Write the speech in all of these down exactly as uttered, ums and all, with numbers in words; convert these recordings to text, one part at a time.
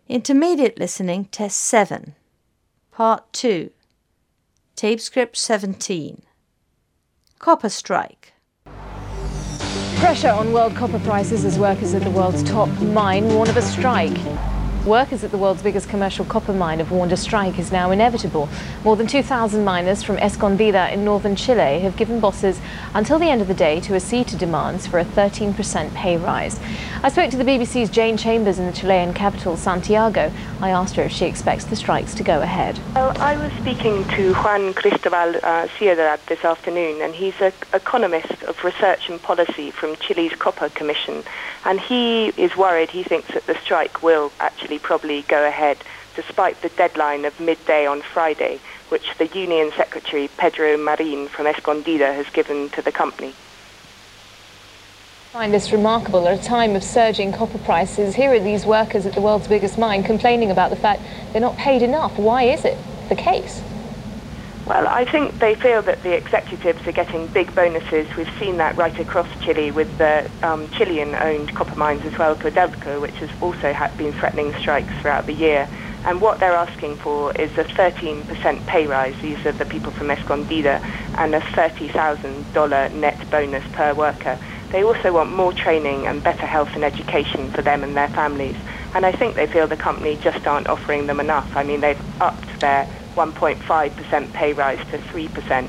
Intermediate Listening Test seven. Part two. Tape Script seventeen. Copper Strike. Pressure on world copper prices as workers at the world's top mine warn of a strike. Workers at the world's biggest commercial copper mine have warned a strike is now inevitable. More than two thousand miners from Escondida in northern Chile have given bosses until the end of the day to accede to demands for a thirteen percent pay rise. I spoke to the B B C's Jane Chambers in the Chilean capital, Santiago. I asked her if she expects the strikes to go ahead. Well, I was speaking to Juan Cristobal uh, Ciudad this afternoon, and he's an economist of research and policy from Chile's Copper Commission, and he is worried. He thinks that the strike will actually probably go ahead despite the deadline of midday on Friday, which the union secretary Pedro Marin from Escondida has given to the company. I find this remarkable. At a time of surging copper prices, here are these workers at the world's biggest mine complaining about the fact they're not paid enough. Why is it the case? Well, I think they feel that the executives are getting big bonuses. We've seen that right across Chile with the um, Chilean-owned copper mines as well, Codelco, which has also had been threatening strikes throughout the year. And what they're asking for is a thirteen percent pay rise. These are the people from Escondida, and a thirty thousand dollars net bonus per worker. They also want more training and better health and education for them and their families. And I think they feel the company just aren't offering them enough. I mean, they've upped their one point five percent pay rise to three percent.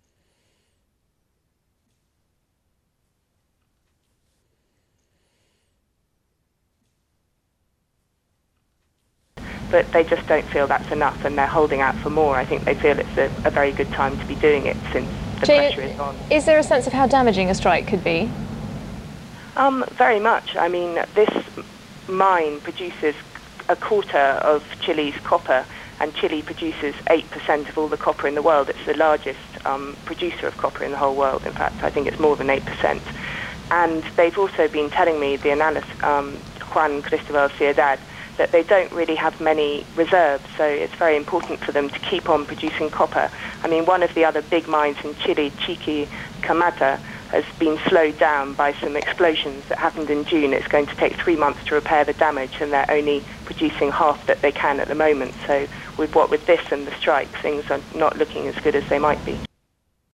But they just don't feel that's enough, and they're holding out for more. I think they feel it's a, a very good time to be doing it since the Jane, pressure is on. Is there a sense of how damaging a strike could be? Um, very much. I mean, this mine produces a quarter of Chile's copper, and Chile produces eight percent of all the copper in the world. It's the largest um, producer of copper in the whole world. In fact, I think it's more than eight percent. And they've also been telling me, the analyst, um, Juan Cristobal Ciudad, that they don't really have many reserves, so it's very important for them to keep on producing copper. I mean, one of the other big mines in Chile, Chuquicamata, has been slowed down by some explosions that happened in June. It's going to take three months to repair the damage, and they're only producing half that they can at the moment. So with what with this and the strike, things are not looking as good as they might be.